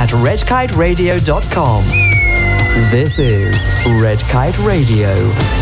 redkiteradio.com. This is Red Kite Radio.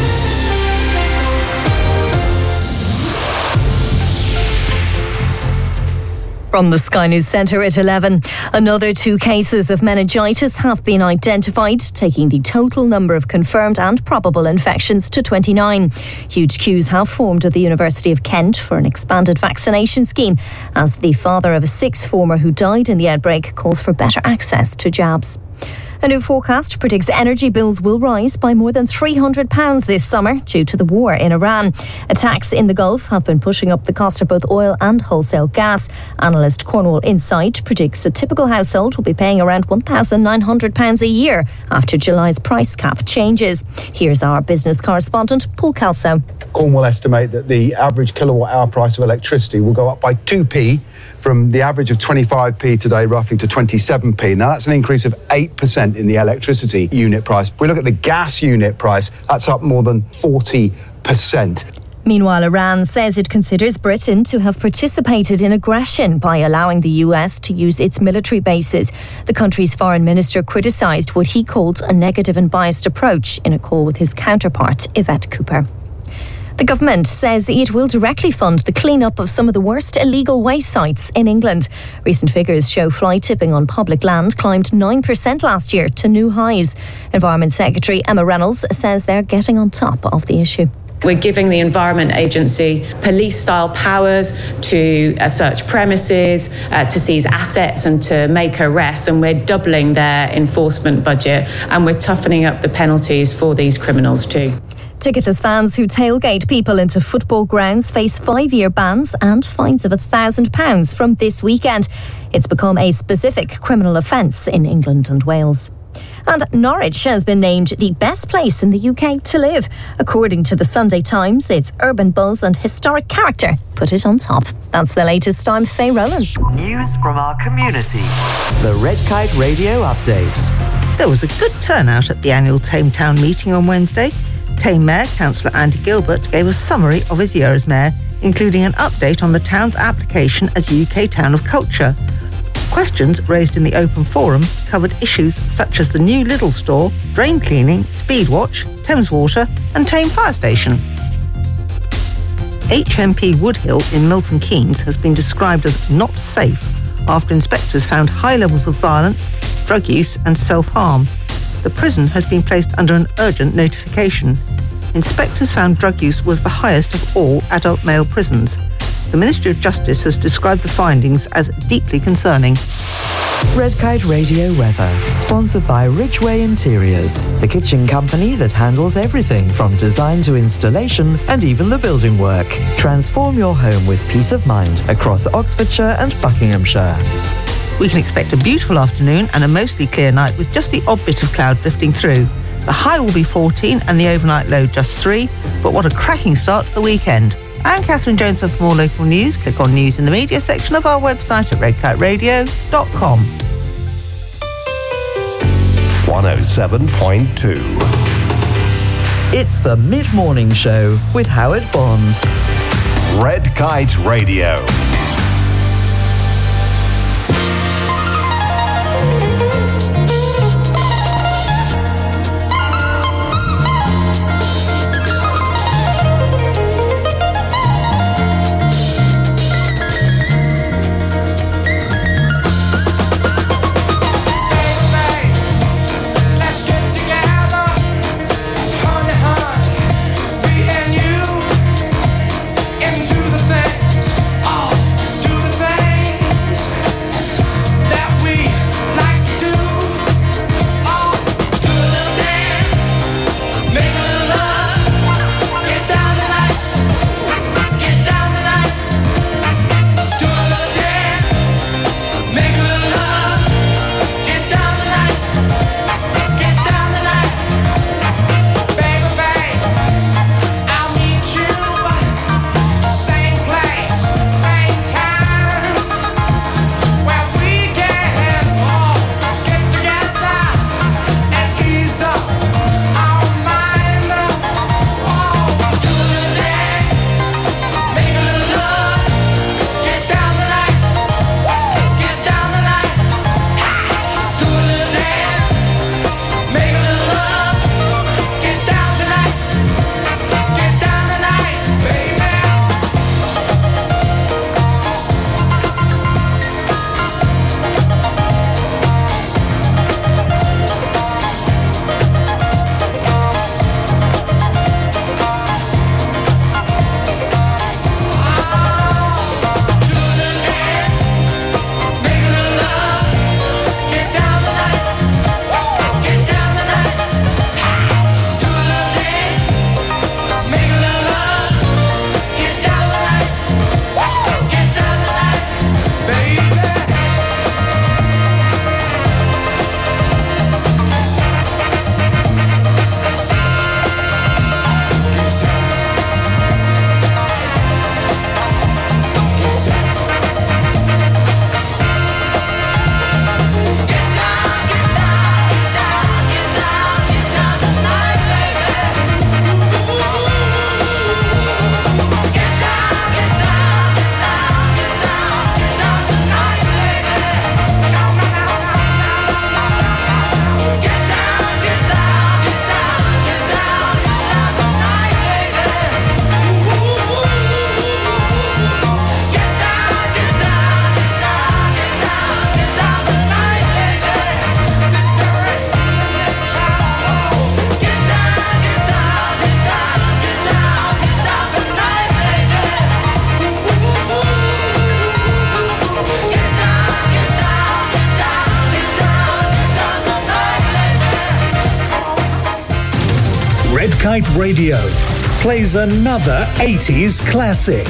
From the Sky News Centre at 11, another 2 cases of meningitis have been identified, taking the total number of confirmed and probable infections to 29. Huge queues have formed at the University of Kent for an expanded vaccination scheme, as the father of a 6th former who died in the outbreak calls for better access to jabs. A new forecast predicts energy bills will rise by more than £300 this summer due to the war in Iran. Attacks in the Gulf have been pushing up the cost of both oil and wholesale gas. Analyst Cornwall Insight predicts a typical household will be paying around £1,900 a year after July's price cap changes. Here's our business correspondent, Paul Kelso. Cornwall estimate that the average kilowatt hour price of electricity will go up by 2p from the average of 25p today roughly to 27p. Now that's an increase of 8% in the electricity unit price. If we look at the gas unit price, that's up more than 40%. Meanwhile, Iran says it considers Britain to have participated in aggression by allowing the US to use its military bases. The country's foreign minister criticised what he called a negative and biased approach in a call with his counterpart, Yvette Cooper. The government says it will directly fund the clean-up of some of the worst illegal waste sites in England. Recent figures show fly tipping on public land climbed 9% last year to new highs. Environment Secretary Emma Reynolds says they're getting on top of the issue. We're giving the Environment Agency police-style powers to search premises, to seize assets and to make arrests, and we're doubling their enforcement budget, and we're toughening up the penalties for these criminals too. Ticketless fans who tailgate people into football grounds face 5-year bans and fines of £1,000 from this weekend. It's become a specific criminal offence in England and Wales. And Norwich has been named the best place in the UK to live. According to the Sunday Times, its urban buzz and historic character put it on top. That's the latest. I'm Faye Rowland. News from our community. The Red Kite Radio Update. There was a good turnout at the annual Tame Town meeting on Wednesday. Tame Mayor Councillor Andy Gilbert gave a summary of his year as Mayor, including an update on the town's application as UK Town of Culture. Questions raised in the open forum covered issues such as the new Lidl store, drain cleaning, Speedwatch, Thames Water and Tame Fire Station. HMP Woodhill in Milton Keynes has been described as not safe after inspectors found high levels of violence, drug use and self-harm. The prison has been placed under an urgent notification. Inspectors found drug use was the highest of all adult male prisons. The Ministry of Justice has described the findings as deeply concerning. Red Kite Radio weather, sponsored by Ridgeway Interiors, the kitchen company that handles everything from design to installation and even the building work. Transform your home with peace of mind across Oxfordshire and Buckinghamshire. We can expect a beautiful afternoon and a mostly clear night with just the odd bit of cloud drifting through. The high will be 14 and the overnight low just 3, but what a cracking start to the weekend. I'm Catherine Jones for more local news. Click on News in the Media section of our website at redkiteradio.com. 107.2. It's the Mid-Morning Show with Howard Bond. Red Kite Radio. Into the things, oh. Kite Radio plays another 80s classic.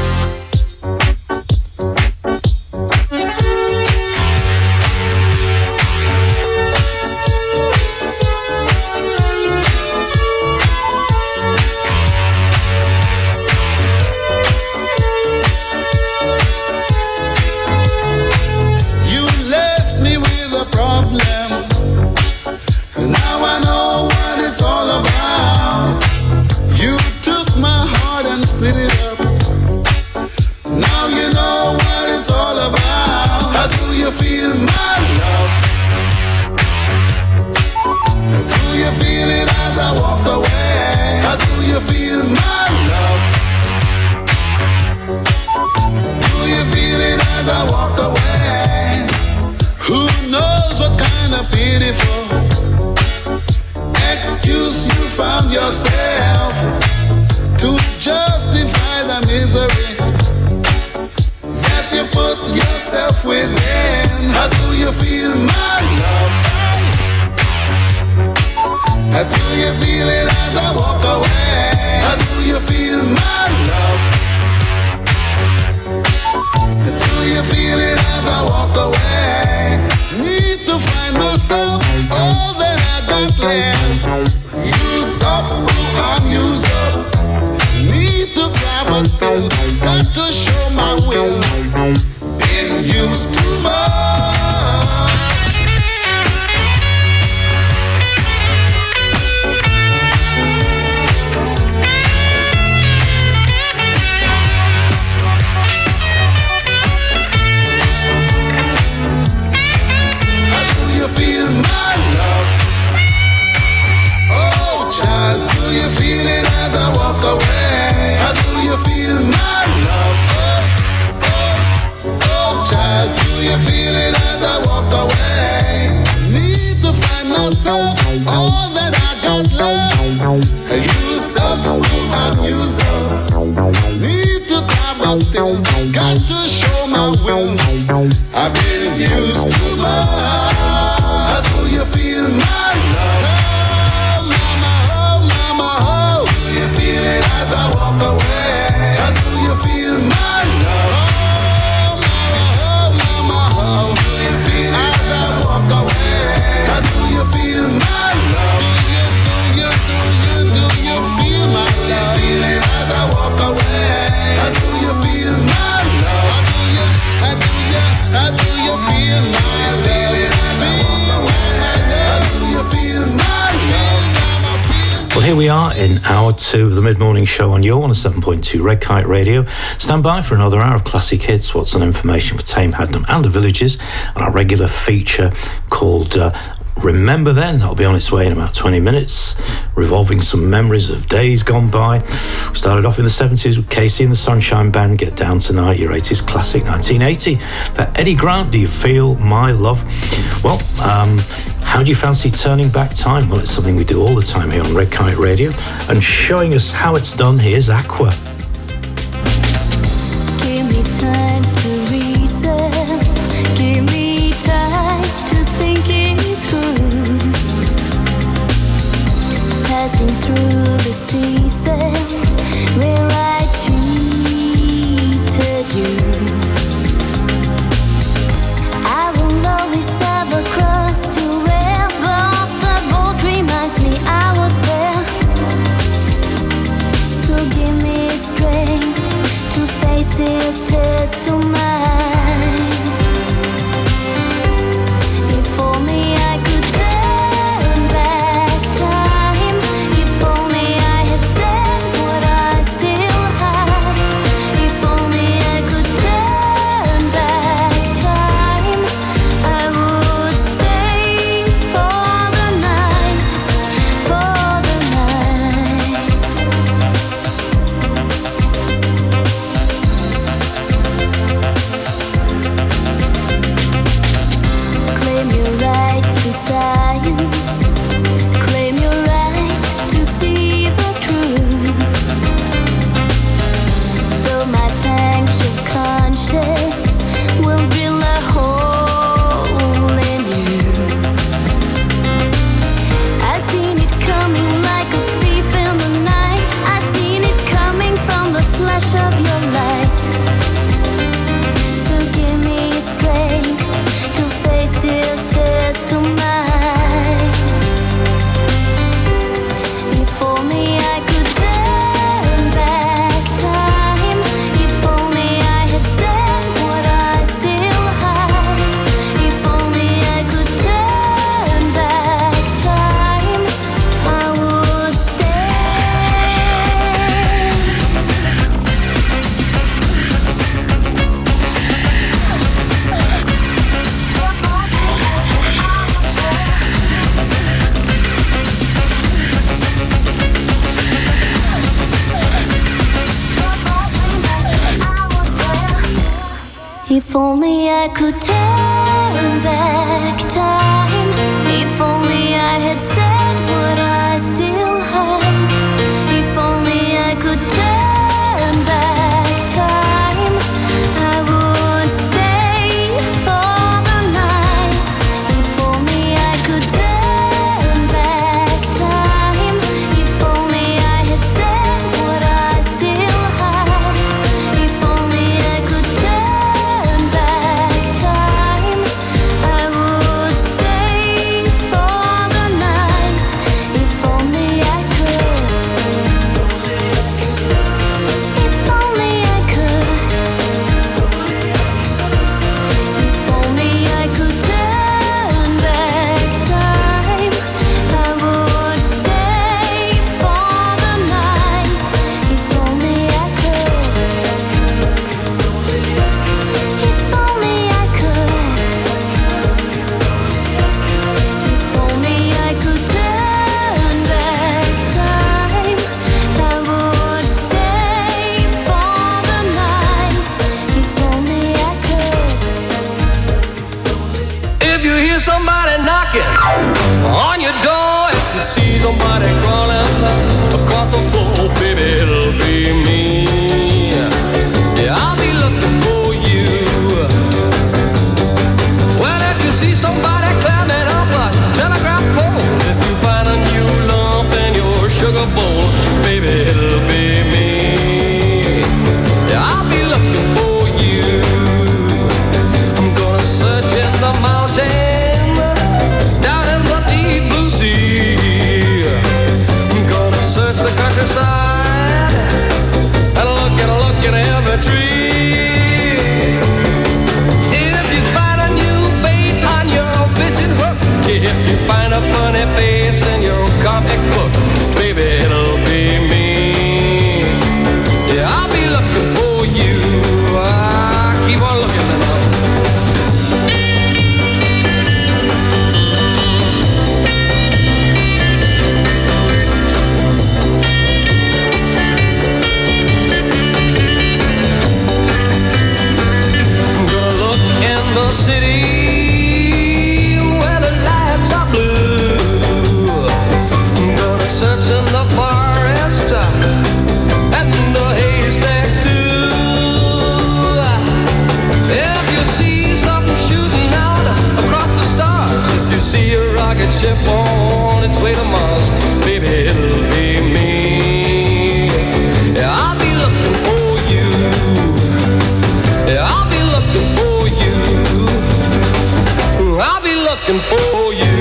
Here we are in hour 2 of the mid-morning show on your 107.2 Red Kite Radio. Stand by for another hour of classic hits, what's on information for Tame Hadnam and the villages, and our regular feature called Remember Then. That'll be on its way in about 20 minutes, revolving some memories of days gone by. We started off in the 70s with Casey and the Sunshine Band, Get Down Tonight, your 80s classic. 1980 for Eddie Grant, Do You Feel My Love? Well, how do you fancy turning back time? Well, it's something we do all the time here on Red Kite Radio, and showing us how it's done, here's Aqua. Give me time to reset, give me time to think it through, passing through the season where I cheated you. I will always have a cross to wear, but the boat reminds me I was there. So give me If only I could turn back time. If only I had said what I still hide. If only I could turn back time, I would stay for the night. If only I could turn back time. If only I had said what I still hide. If only I could turn back time, I would stay for the night. If only I could. If only I could. If only I could turn back time, I would stay for the night. If only I could. If only I could. If only I could turn back time, I would stay for the night. If only I could. If you hear somebody knocking on your door, if you see somebody crawling across the floor, baby, it'll be me. Yeah, I'll be looking for you. Well, if you see somebody climbing up a telegraph pole, if you find a new lump in your sugar bowl, baby, it'll be me. Yeah, I'll be looking for you. I'm gonna search in the mountain, down in the deep blue sea. I'm gonna search the countryside and look in every tree. If you find a new bait on your fishing hook, if you find a funny face in your comic book, baby, it'll be me. Yeah, I'll be looking for you. I keep on looking now. I'm gonna look in the city where the lights are blue. I'm gonna search in the forest and the haystacks too. If you see something shooting out across the stars, if you see a rocket ship on its way to Mars, baby, it'll be me. Yeah, I'll be looking for you. Yeah, I'll be looking for you. I'll be looking for you.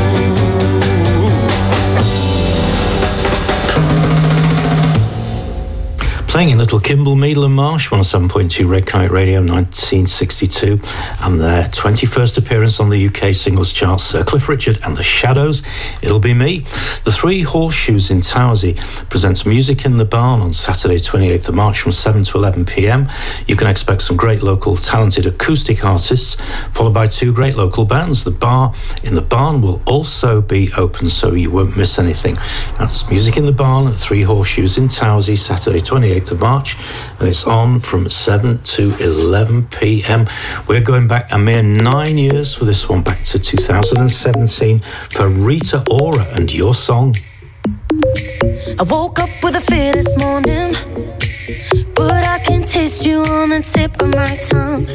Playing in Little Kimble, Meadle and Marsh, 107.2 Red Kite Radio, 1962, and their 21st appearance on the UK singles charts, Sir Cliff Richard and the Shadows, It'll Be Me. The Three Horseshoes in Towersey presents Music in the Barn on Saturday 28th of March from 7 to 11 p.m. You can expect some great local talented acoustic artists, followed by two great local bands. The bar in the barn will also be open, so you won't miss anything. That's Music in the Barn at Three Horseshoes in Towersey, Saturday 28th of March, and it's on from 7 to 11 p.m. We're going back a mere 9 years for this one, back to 2017 for Rita Ora and Your Song. I woke up with a fear this morning, but I can taste you on the tip of my tongue.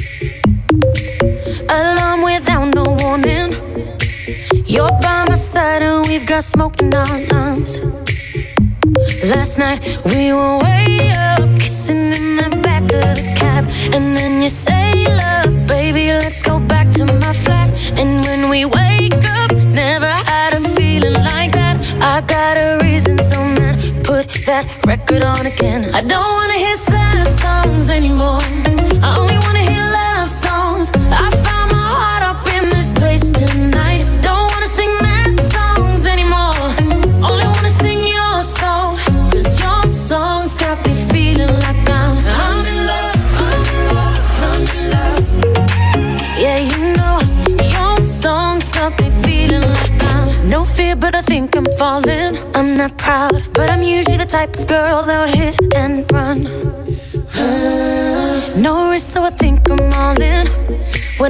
Alarm without no warning, you're by my side and we've got smoke in our lungs. Last night we were way up, kissing in the back of the cab, and then you say, love, baby, let's go back to my flat. And when we wake up, never had a feeling like that. I got a reason, so man, put that record on again. I don't wanna hear sad songs anymore, I only wanna hear love songs. I found my heart up in this place tonight. Don't wanna sing mad songs anymore, only wanna sing your song. Cause your songs got me feeling like I'm in love, I'm in love, I'm in love. Yeah, you know, your songs got me feeling like I'm no fear, but I think I'm falling. I'm not proud, but I'm usually the type of girl that would hit and run. No risk, so I think I'm all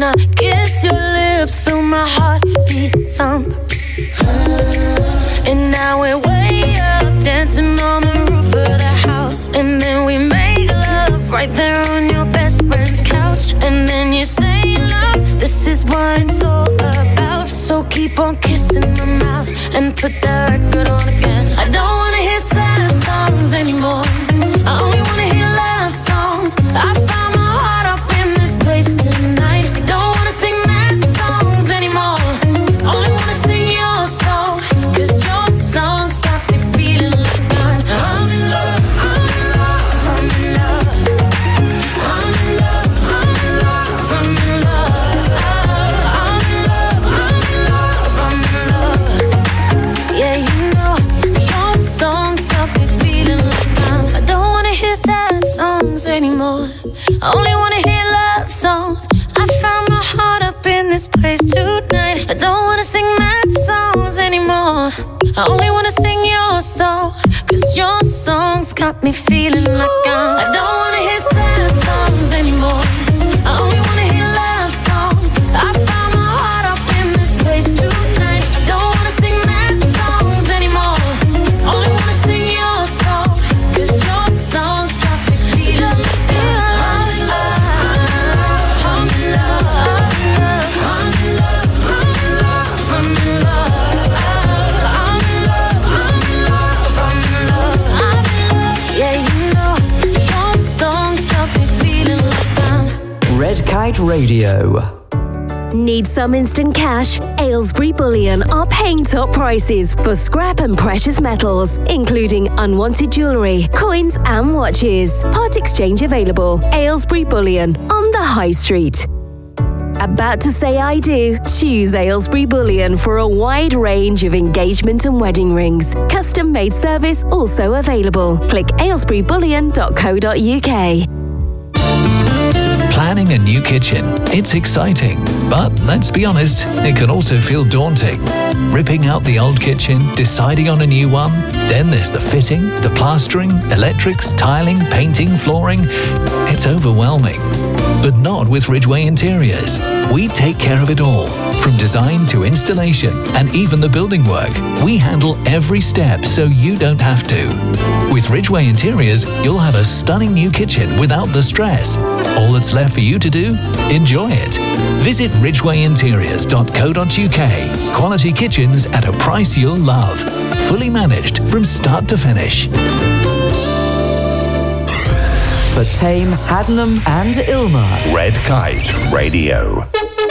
when I kiss your lips, feel my heartbeat thump. And now we're way up, dancing on the roof of the house. And then we make love right there on your best friend's couch. And then you say, love, this is what it's all about. So keep on kissing my mouth and put that record on again. I don't wanna hear sad songs anymore. I only wanna hear love songs. I found my heart up in this place tonight. I don't wanna sing mad songs anymore. Only wanna sing your song, 'cause your songs got me feeling like I'm in love, I'm in love, I'm in love. I'm in love, I'm in love, I'm in love. I'm in love, I'm in love, I'm in love. Yeah, you know, your songs got me feeling like I don't wanna hear sad songs anymore. I only wanna hear love songs. I found my heart up in this place tonight. I don't wanna sing mad songs anymore. I only wanna sing your song, 'cause your songs got me feeling like I don't wanna hear sad songs anymore. I only wanna hear love songs. I found my heart up in this place tonight. I don't wanna sing mad songs anymore. Only wanna sing your song, 'cause your songs got me feeling like I'm in love, I'm in love, I'm in love, I'm in love, I'm in love, I'm in love, I'm in love, I'm in love, I'm in love. Yeah, you know, your songs got me feeling like I'm Red Kite Radio. Need some instant cash? Aylesbury Bullion are paying top prices for scrap and precious metals, including unwanted jewellery, coins and watches. Part exchange available. Aylesbury Bullion on the High Street. About to say I do? Choose Aylesbury Bullion for a wide range of engagement and wedding rings. Custom-made service also available. Click aylesburybullion.co.uk. Planning a new kitchen. It's exciting, but let's be honest, it can also feel daunting. Ripping out the old kitchen, deciding on a new one, then there's the fitting, the plastering, electrics, tiling, painting, flooring. It's overwhelming. But not with Ridgeway Interiors. We take care of it all, from design to installation and even the building work. We handle every step so you don't have to. With Ridgeway Interiors, you'll have a stunning new kitchen without the stress. All that's left for you to do? Enjoy it. Visit ridgwayinteriors.co.uk. Quality kitchens at a price you'll love. Fully managed from start to finish. For Tame, Haddenham and Ilmer. Red Kite Radio.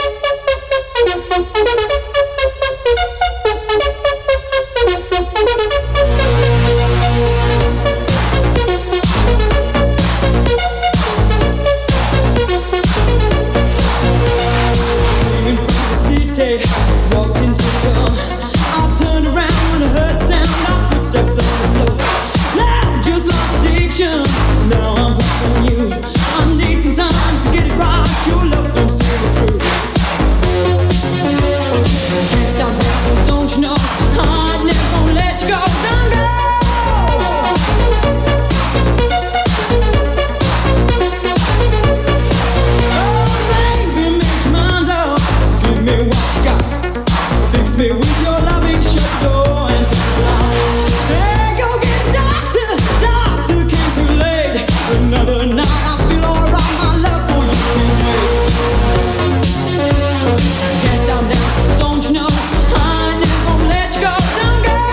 Walked into the door. I turned around when I heard the sound of footsteps on the floor. Loud, just like addiction. Now I'm hooked on you. I need some time to get it right. Your love's gonna see me through. Can't stop now, don't you know? I never gonna let you go. Don't go. Oh, baby, make your mind up. Give me what you got. Fix me with your loving, shut the door and take it out. Hey, go get the doctor. Doctor came too late. Another night I feel alright. My love for you can wait. Can't stop now, don't you know? I never gonna let you go. Don't go.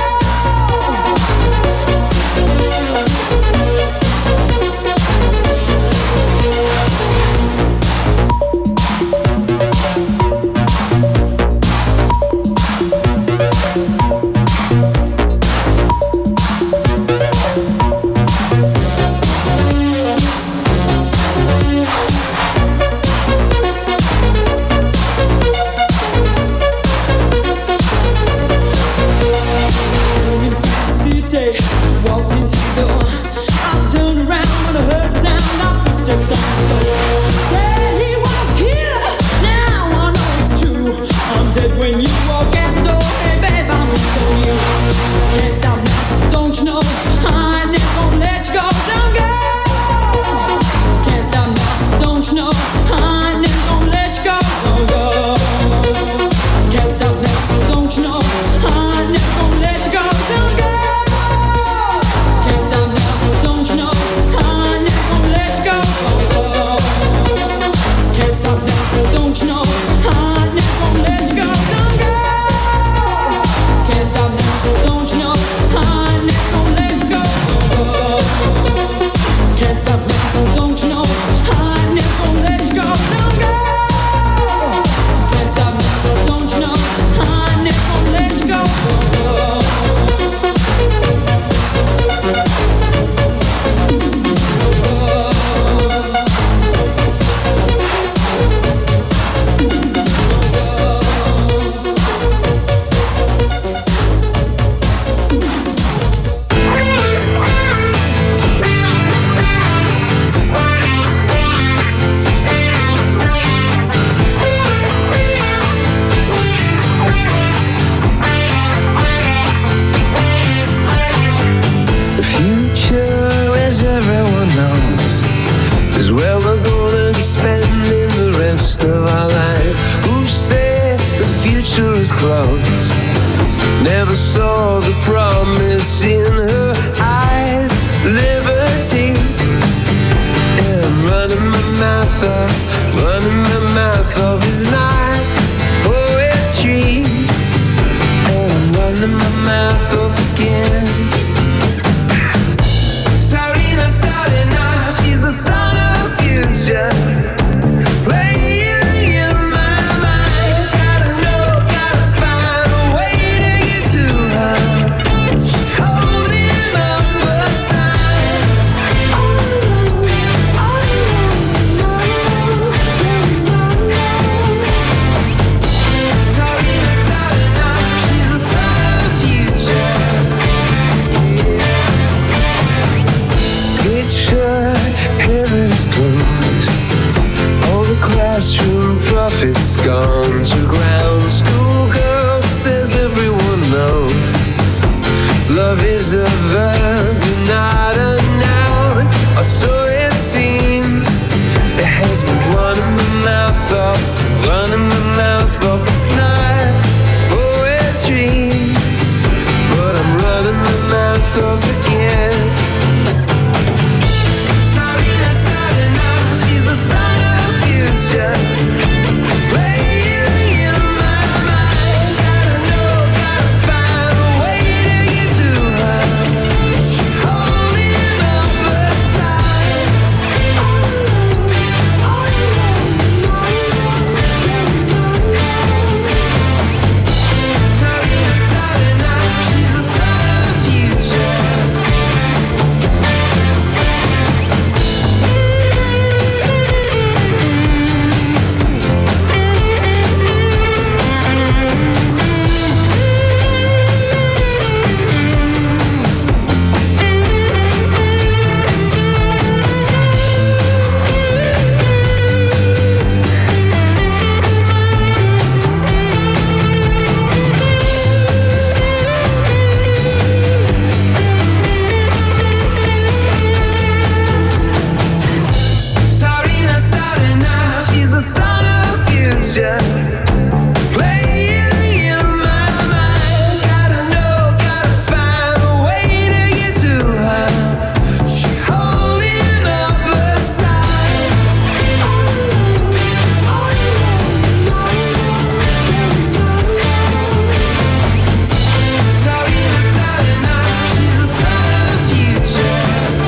notes. Never saw the promise in her eyes. Liberty. And I'm running my mouth off is not poetry. And I'm running my mouth off again. Sarina, she's the son of the future. Playing in my mind. Gotta know, gotta find a way to get to her. She's holding up a sign. Sarina, she's the son of the future. Picture heaven's closed. All the classroom prophets gone to ground. Schoolgirl says everyone knows. Love is a verb, not a noun. Or so it seems. It has been running my mouth off. It's not poetry, but I'm running my mouth off again. Sarina, she's the son of the future. Playing in my mind. Gotta know, gotta find a way to get to her. She's holding up a sign. Sarina, she's the son of the future. Sarina, she's the son of the future. Playing in my mind. Gotta know, gotta find a way to get to her. She's holding up a sign. Sarina, she's the son of the future.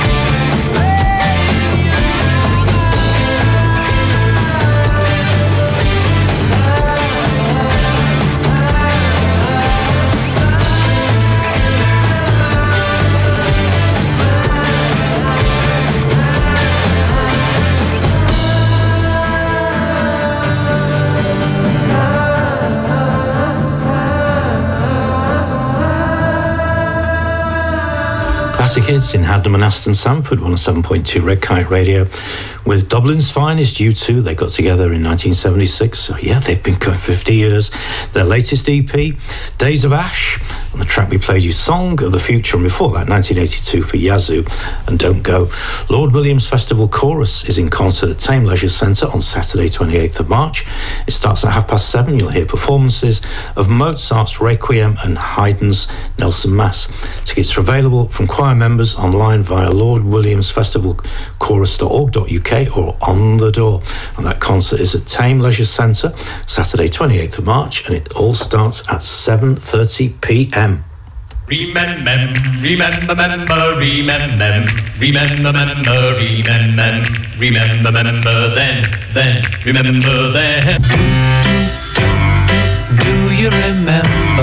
Classic Hits in Hadnam and Aston Sanford, 107.2 Red Kite Radio. With Dublin's finest, U2, they got together in 1976. So yeah, they've been going 50 years. Their latest EP, Days of Ash. On the track we played you Song of the Future, and before that, 1982 for Yazoo and Don't Go. Lord Williams Festival Chorus is in concert at Tame Leisure Centre on Saturday, 28th of March. It starts at 7:30. You'll hear performances of Mozart's Requiem and Haydn's Nelson Mass. Tickets are available from choir members online via lordwilliamsfestivalchorus.org.uk or on the door. And that concert is at Tame Leisure Centre, Saturday 28th of March, and it all starts at 7:30 p.m. Remember then. Do you remember?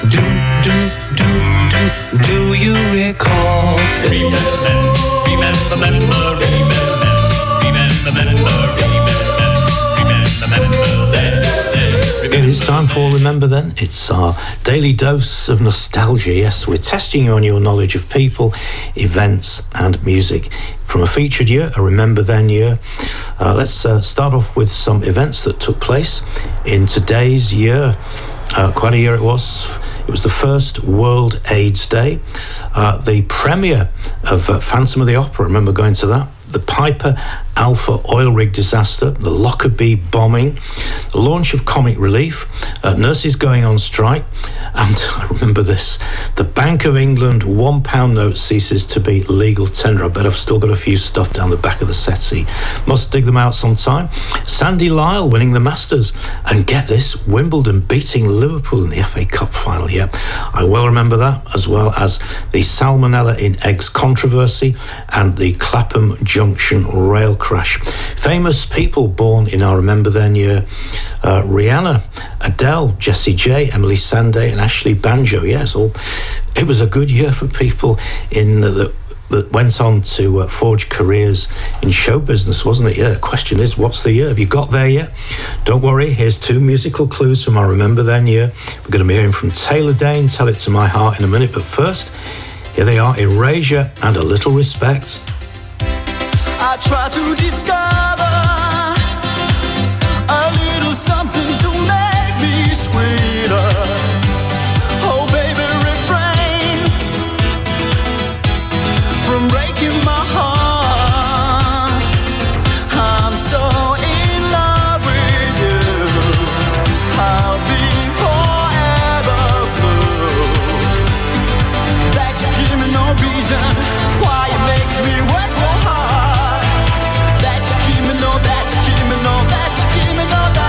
Do you recall? Remember then. It is time for Remember Then. It's our daily dose of nostalgia. Yes, we're testing you on your knowledge of people, events and music. From a featured year, a Remember Then year, let's start off with some events that took place in today's year. Quite a year it was. It was the first World AIDS Day. The premiere of Phantom of the Opera, I remember going to that. The Piper Alpha oil rig disaster, the Lockerbie bombing, the launch of Comic Relief, nurses going on strike, and I remember this, the Bank of England £1 note ceases to be legal tender. I bet I've still got a few stuff down the back of the settee. Must dig them out sometime. Sandy Lyle winning the Masters, and get this, Wimbledon beating Liverpool in the FA Cup final. Yeah, I well remember that, as well as the salmonella in eggs controversy and the Clapham Junction rail crash. Famous people born in our Remember Then year: Rihanna, Adele, Jessie J, Emily Sandé and Ashley Banjo. Yes, it was a good year for people in that went on to forge careers in show business, wasn't it? Yeah, the question is, what's the year? Have you got there yet? Don't worry, here's 2 musical clues from our Remember Then year. We're going to be hearing from Taylor Dane, Tell It to My Heart, in a minute, but first, here they are, Erasure and A Little Respect. I try to discover a little something to make me sweeter. Oh baby, refrain from breaking my heart. I'm so in love with you. I'll be forever blue. That you give me no reason why you make me work so hard. That you give me no, that you give me no, that you give me no, that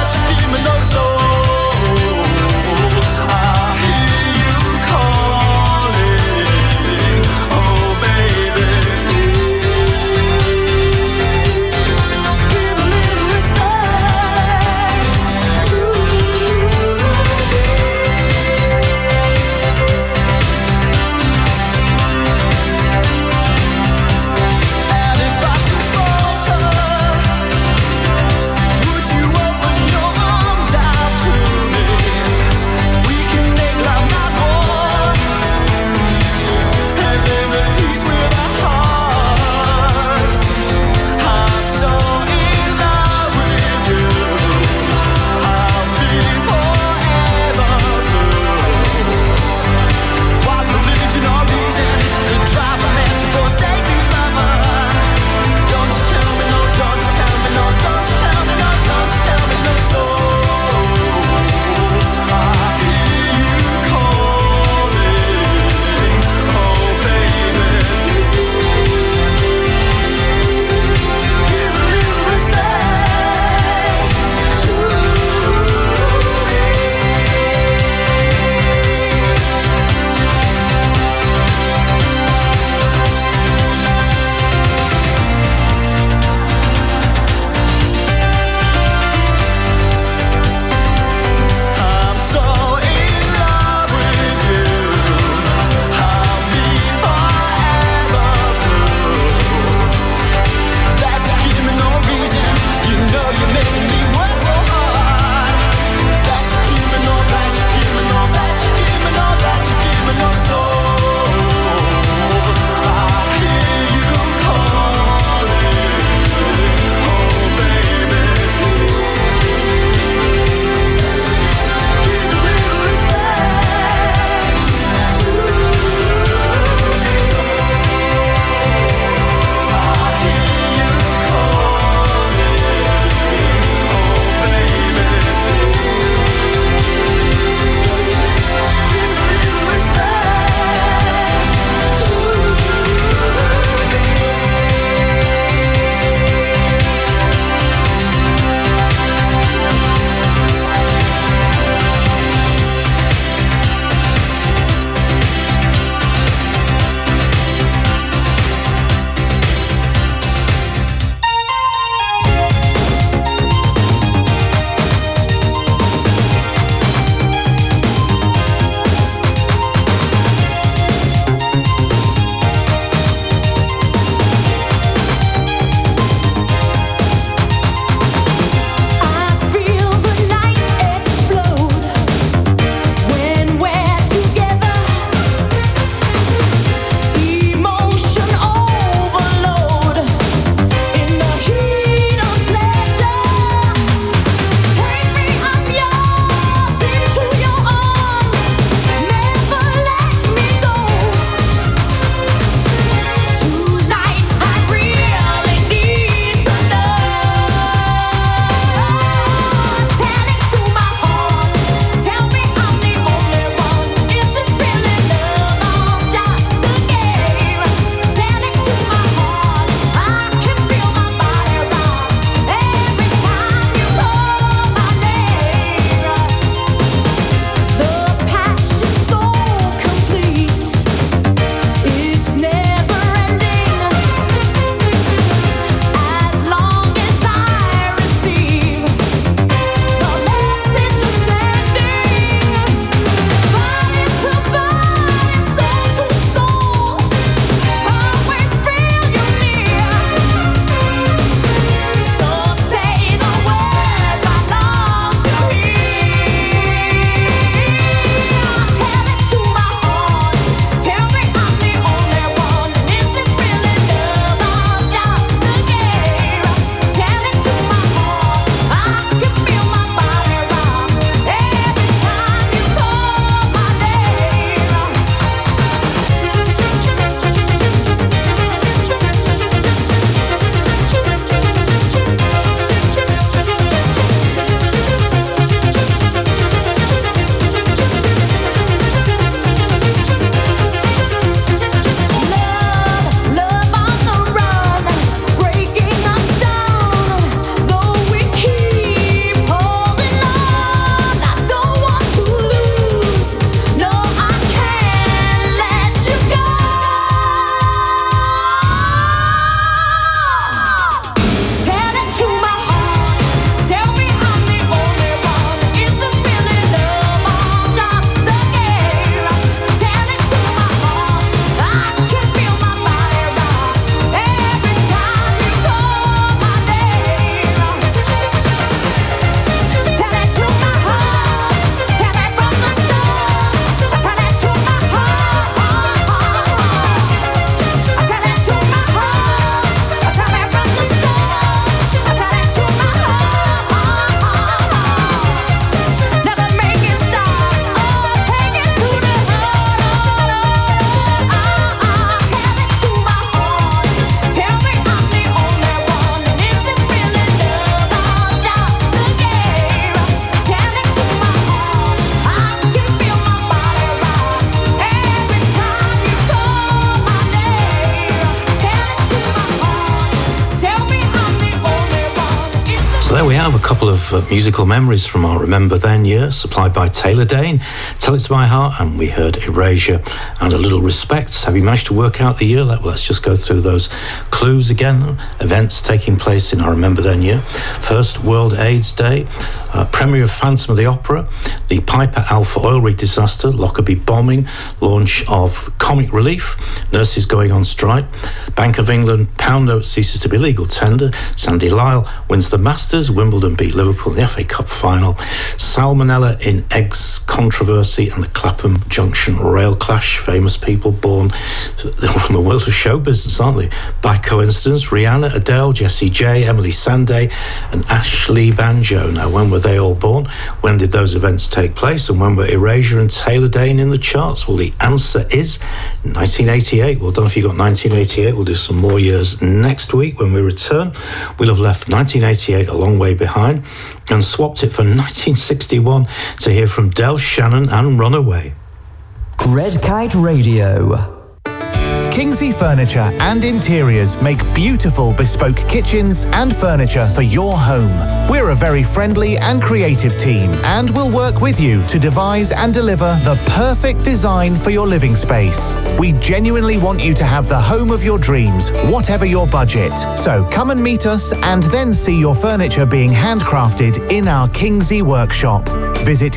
We have a couple of musical memories from our Remember Then year, supplied by Taylor Dane, Tell It To My Heart, and we heard Erasure and A Little Respect. Have you managed to work out the year? Let's just go through those clues again. Events taking place in our Remember Then year. First, World AIDS Day, premiere of Phantom of the Opera, the Piper Alpha oil rig disaster, Lockerbie bombing, launch of Comic Relief, nurses going on strike, Bank of England pound note ceases to be legal tender, Sandy Lyle wins the Masters, Wimbledon beat Liverpool in the FA Cup final, salmonella in eggs controversy, and the Clapham Junction rail clash. Famous people born from the world of show business, aren't they? By coincidence, Rihanna, Adele, Jessie J, Emily Sandé, and Ashley Banjo. Now, when were they all born? When did those events take place? And when were Erasure and Taylor Dane in the charts? Well, the answer is 1988. Well done if you got 1988. We'll do some more years next week when we return. We'll have left 1988 a long way behind and swapped it for 1961 to hear from Del Shannon and Runaway. Red Kite Radio. Kingsley Furniture and Interiors make beautiful bespoke kitchens and furniture for your home. We're a very friendly and creative team and will work with you to devise and deliver the perfect design for your living space. We genuinely want you to have the home of your dreams, whatever your budget. So come and meet us and then see your furniture being handcrafted in our Kingsley workshop. Visit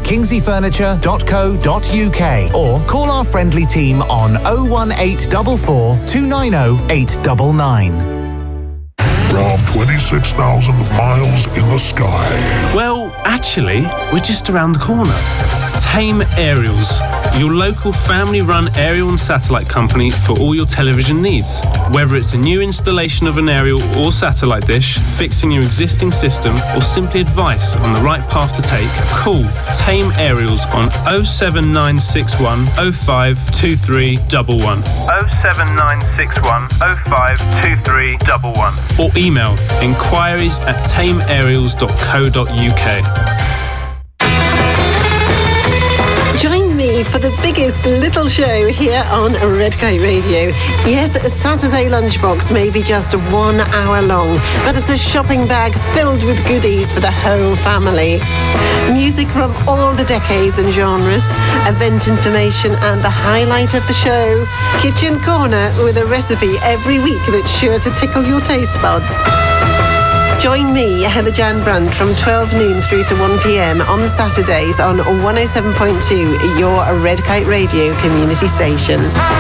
kingsleyfurniture.co.uk or call our friendly team on 01844 290 899. From 26,000 miles in the sky. Well, actually, we're just around the corner. Tame Aerials, your local family-run aerial and satellite company for all your television needs. Whether it's a new installation of an aerial or satellite dish, fixing your existing system, or simply advice on the right path to take, call Tame Aerials on 07961 052311. 07961 052311. Or email inquiries@tameaerials.co.uk. Join me for the biggest little show here on Red Kite Radio. Yes, Saturday Lunchbox may be just 1 hour long, but it's a shopping bag filled with goodies for the whole family. Music from all the decades and genres, event information, and the highlight of the show, Kitchen Corner with a recipe every week that's sure to tickle your taste buds. Join me, Heather Jan Brandt, from 12 noon through to 1 p.m. on Saturdays on 107.2, your Red Kite Radio community station.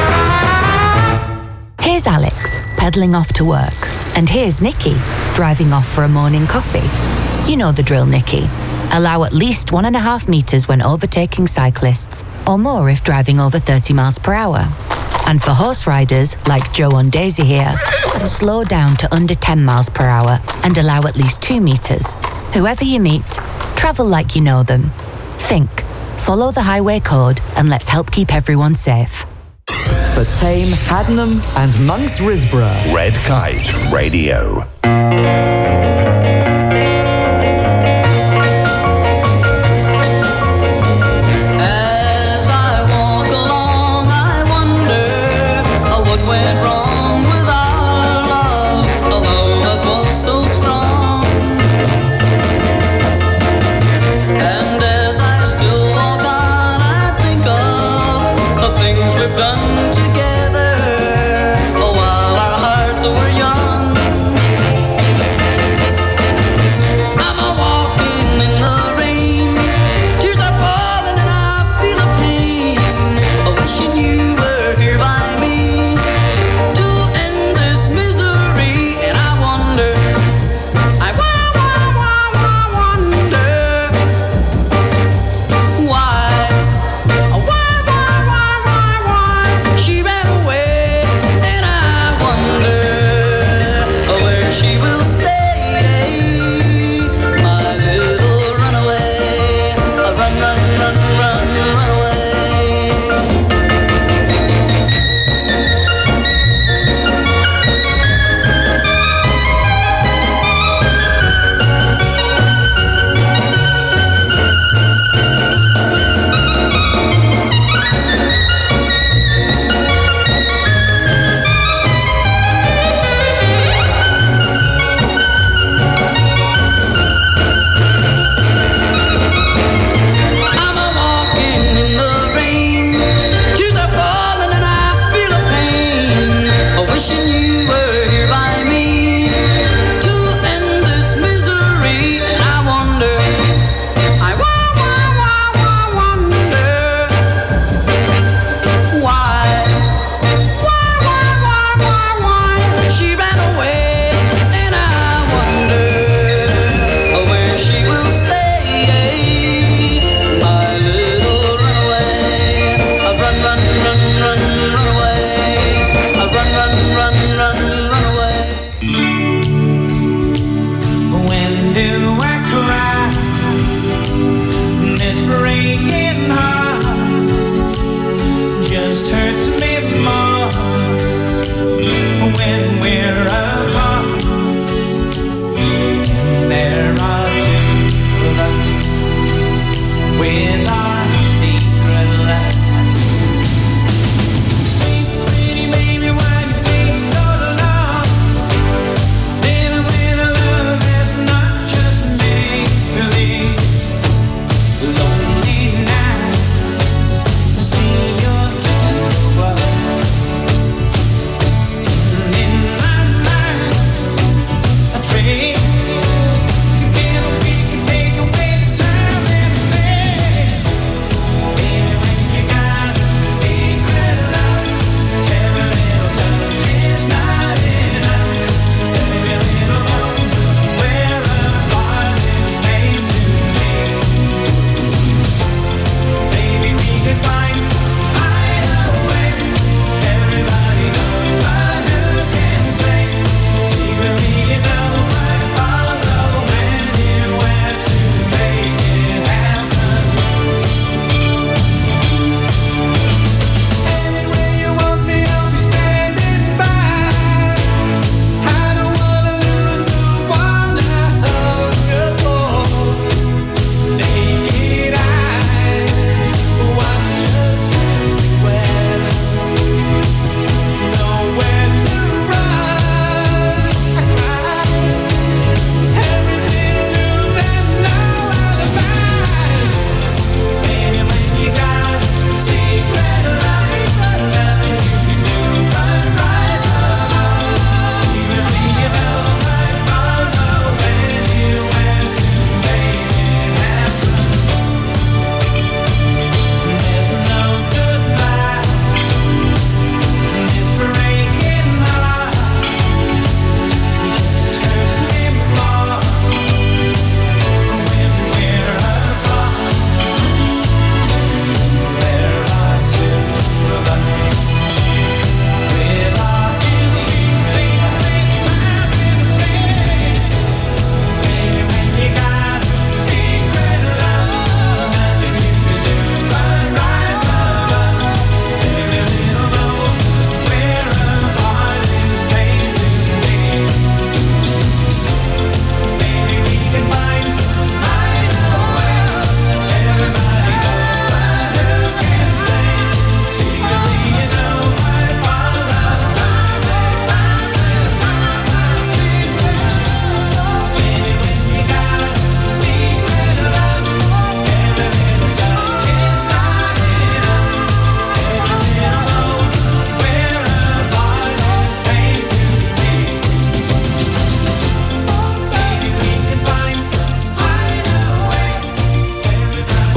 Here's Alex, pedalling off to work. And here's Nikki, driving off for a morning coffee. You know the drill, Nikki. Allow at least 1.5 metres when overtaking cyclists, or more if driving over 30 miles per hour. And for horse riders, like Joe on Daisy here, slow down to under 10 miles per hour and allow at least 2 metres. Whoever you meet, travel like you know them. Think, follow the highway code, and let's help keep everyone safe. For Tame, Haddenham and Monks Risborough. Red Kite Radio.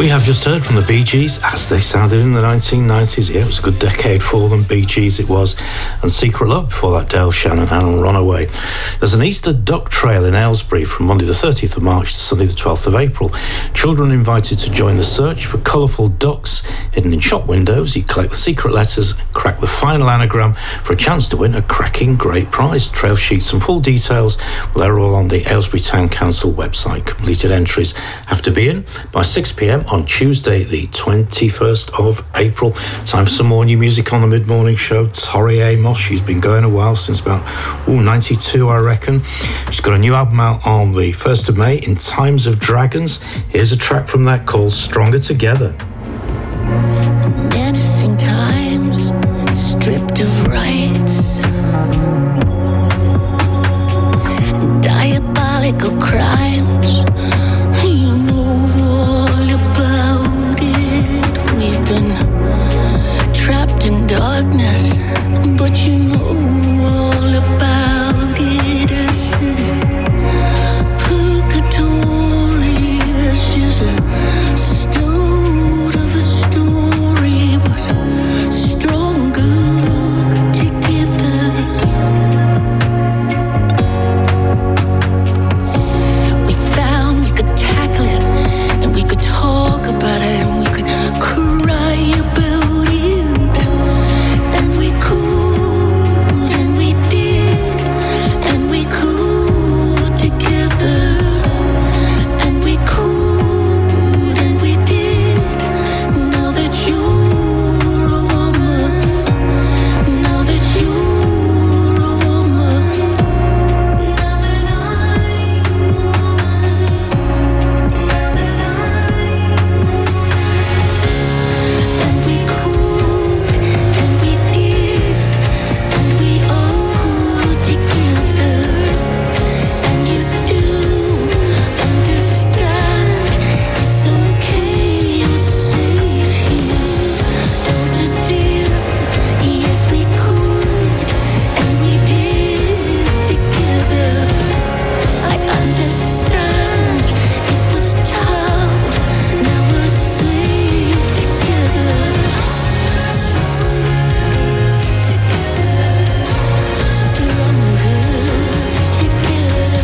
We have just heard from the Bee Gees as they sounded in the 1990s. Yeah, it was a good decade for them. Bee Gees it was. And Secret Love before that, Dale Shannon and Runaway. There's an Easter duck trail in Aylesbury from Monday the 30th of March to Sunday the 12th of April. Children are invited to join the search for colourful ducks hidden in shop windows. You collect the secret letters, crack the final anagram for a chance to win a cracking great prize. Trail sheets and full details, well, they're all on the Aylesbury Town Council website. Completed entries have to be in by 6 p.m. on Tuesday the 21st of April. Time for some more new music on the mid-morning show. Tori Amos, she's been going a while, since about 92 I reckon. She's got a new album out on the 1st of May, In Times of Dragons. Here's a track from that called Stronger Together. Menacing times, stripped of rights, diabolical crimes. You know all about it. We've been trapped in darkness, but you know all about it. I said, purgatory, that's just a stone of the story, but stronger together. We found we could tackle it, and we could talk about it, and we could cry about it, and we could, and we did, and we could together, and we could, and we did. Now that you're a woman, now that you're a woman, now that I'm a woman, and we could, and we did, and we all together, and you do understand it's okay, you're safe here. Don't it, dear? Yes, we could, and we did together. I understand it was tough, now we're safe together. Stronger together.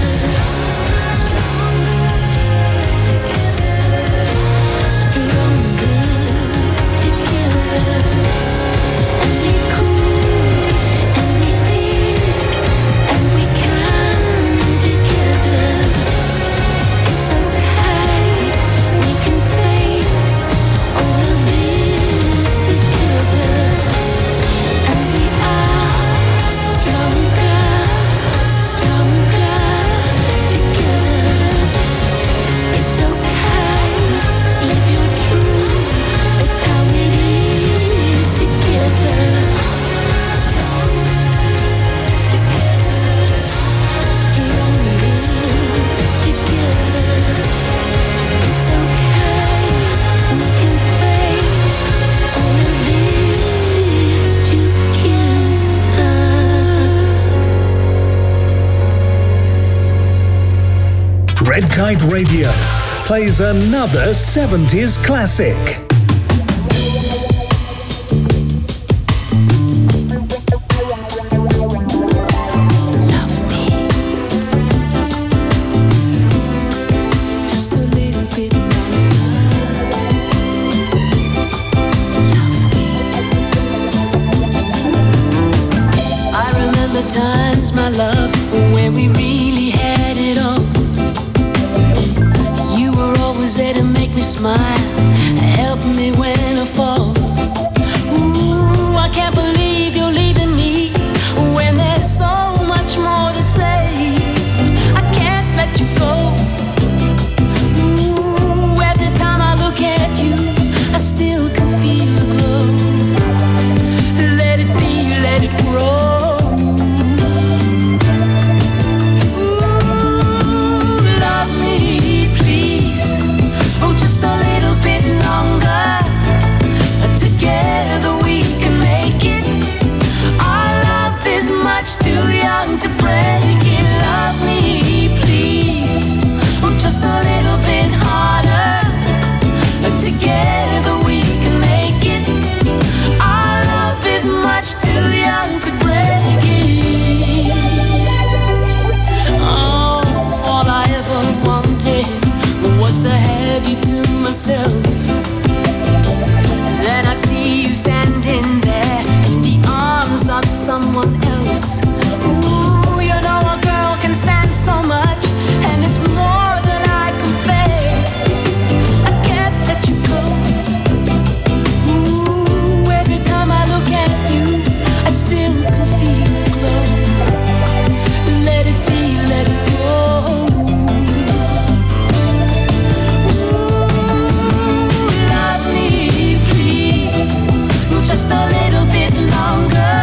Stronger together. And we could, and we did, and we can together. It's okay, we can face all of this together. And we are stronger, stronger together. It's okay, live your truth, that's how it is together. Stronger together. It's okay, we can face all of this together. Red Kite Radio plays another 70s classic. Just a little bit I remember times, my love, where we really had it all. You were always there to make me smile, help me when I fall. Ooh, I can't believe you're leaving me when there's so much more to say. I can't let you go. Ooh, every time I look at you, I still can feel the glow. Let it be, let it grow. a little bit longer.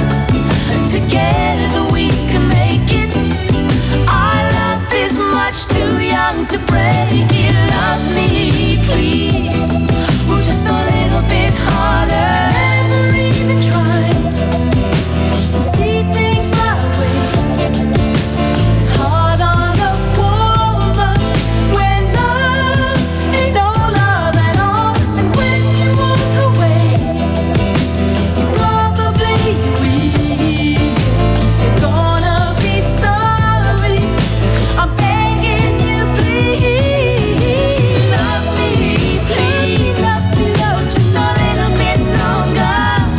Together we can make it. Our love is much too young to break it. Love me, please. Well, just a little bit harder. Never even tried to see things my way. It's hard on a woman when love ain't no love at all. And when you walk away, you probably will. You're gonna be sorry. I'm begging you, please. Love me, please. Love me, love just a little bit longer.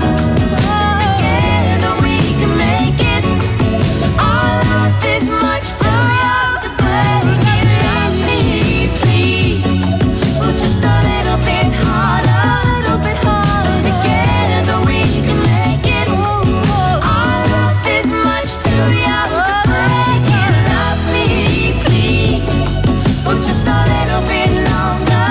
Together we can make it. Our love is much too young to break it. Love me, please. Well, just a little bit harder, little bit harder. Together we can make it. Our love is much too young to break it. Love me, please. Well, just a little bit longer.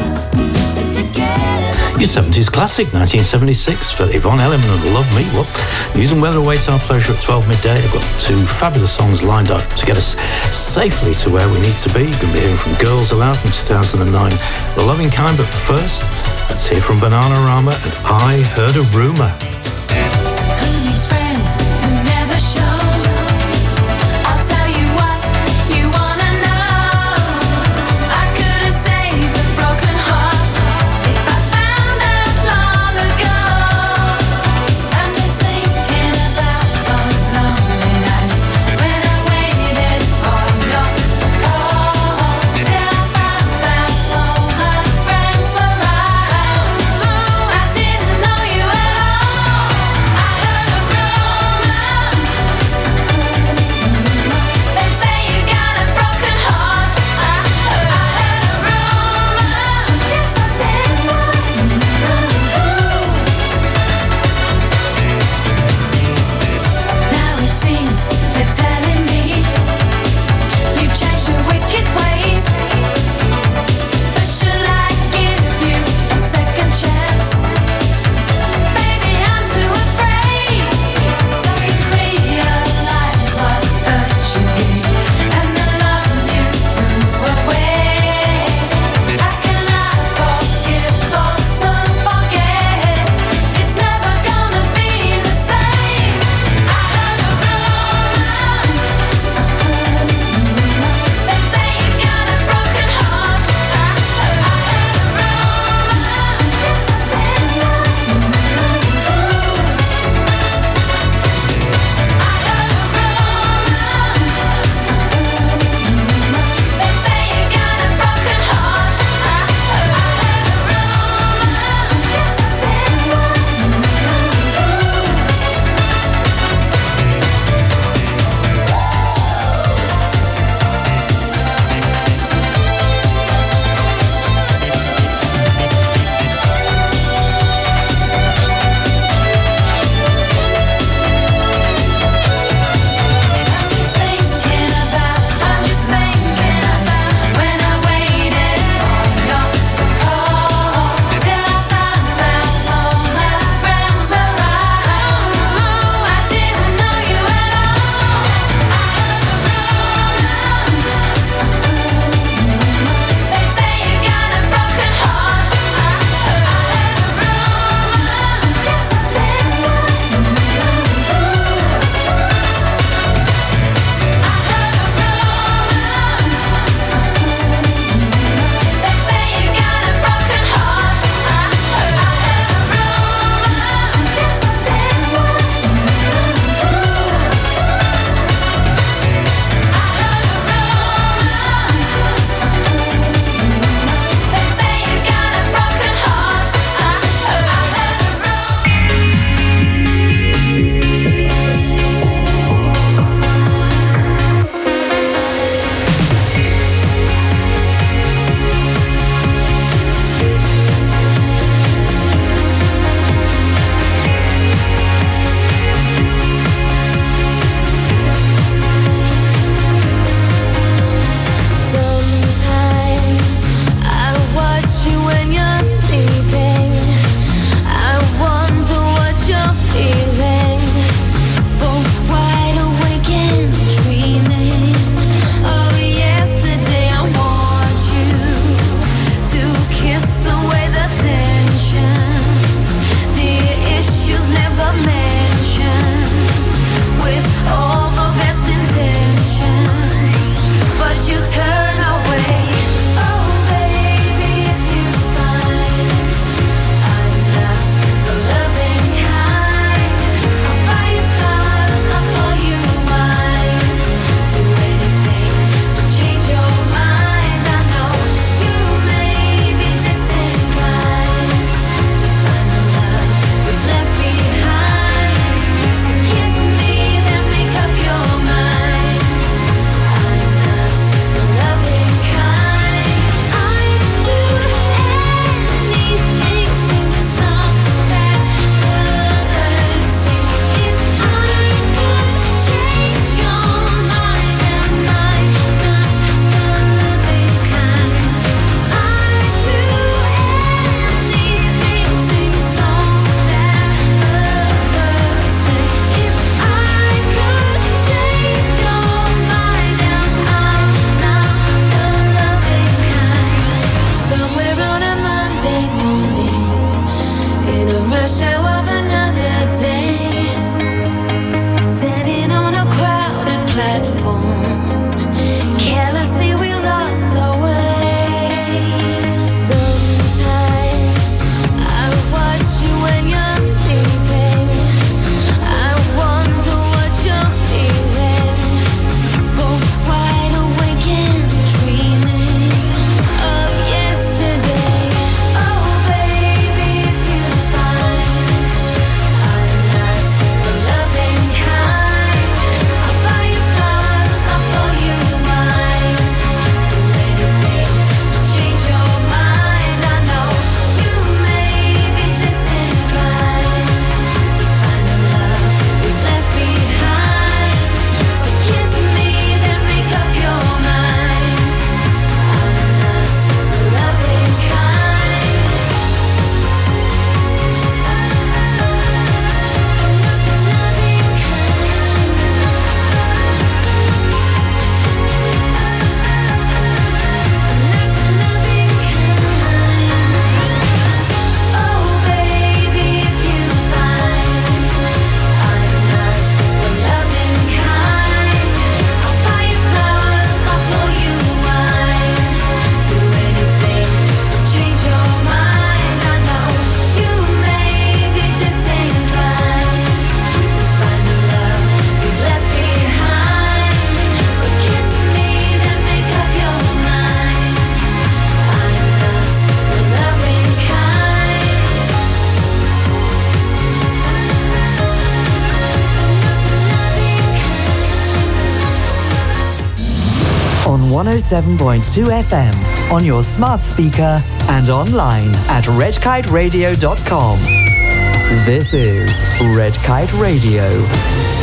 Together. Your 70s classic, 1976, for Yvonne Elliman and Love Me. Well, news and weather awaits our pleasure at 12 midday. I've got two fabulous songs lined up to get us safely to where we need to be. You're going to be hearing from Girls Aloud from 2009, The Loving Kind, but first, let's hear from Bananarama and I Heard a Rumour. Who needs friends who never show? I'll tell you what you wanna know. I could have saved a broken heart if I found out long ago. I'm just thinking about those lonely nights when I waited for your call till I found out all my friends were right. I didn't know you at all. 107.2 FM on your smart speaker and online at redkiteradio.com. This is Red Kite Radio.